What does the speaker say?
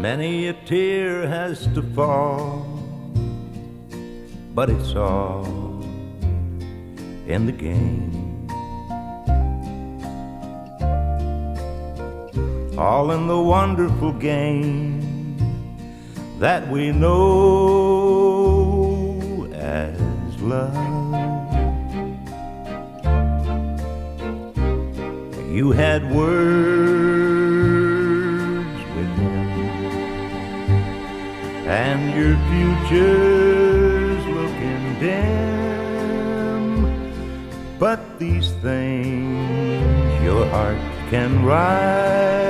Many a tear has to fall, but it's all in the game. All in the wonderful game that we know as love. You had words with him, and your future's looking dim. But these things your heart can write